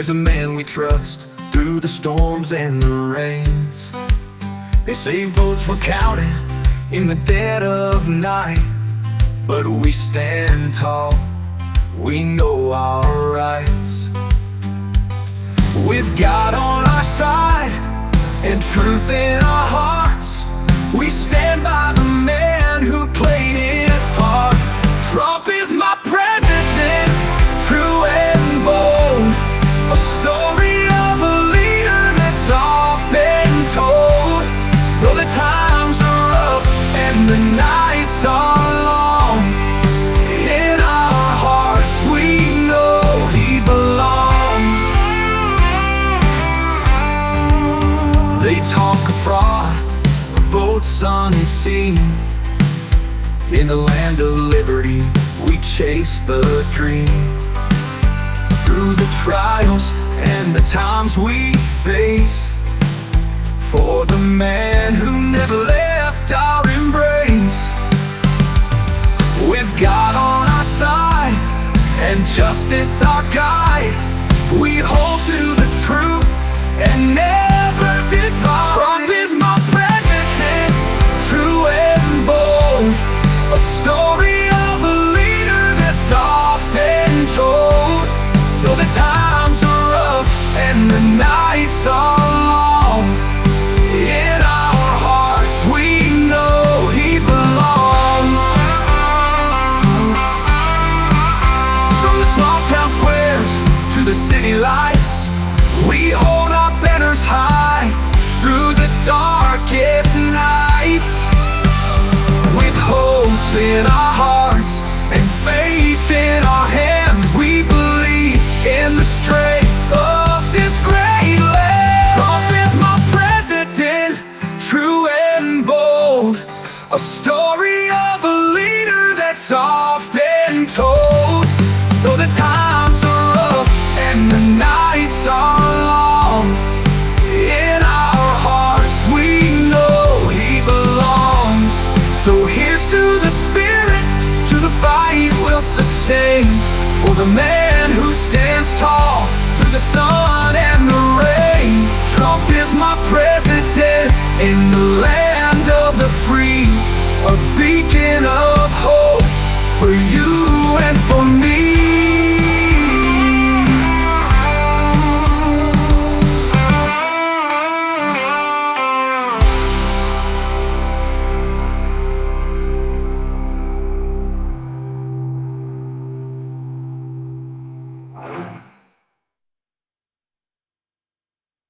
There's a man we trust through the storms and the rains. They say votes were counted in the dead of night, but we stand tall, we know our rights. With God on our side and truth in our hearts, we stand by the man who played his part. Trump is my president, true and bold, a story of a leader that's often told. Though the times are rough and the nights are long, in our hearts we know he belongs. They talk of fraud, votes unseen. In the land of liberty, we chase the dream. Through the trials and the times we face, for the man who never left our embrace. With God on our side and justice our guide, we hold to the truth and never divide. Trump is my president, true and bold, a story of a leader that's often told. Though the times are rough and the nights are long, in our hearts we know he belongs. From the small town squares to the city lights, we hold our banners high through the darkest nights. With hope in our hearts and faith in our hands, we believe in the strength of this great land. Trump is my president, true and bold, a story of a leader that's often told. Though the times are rough and the nights are long, in our hearts we know he belongs. So here's to the spirit, to the fight we'll sustain, for the man who stands tall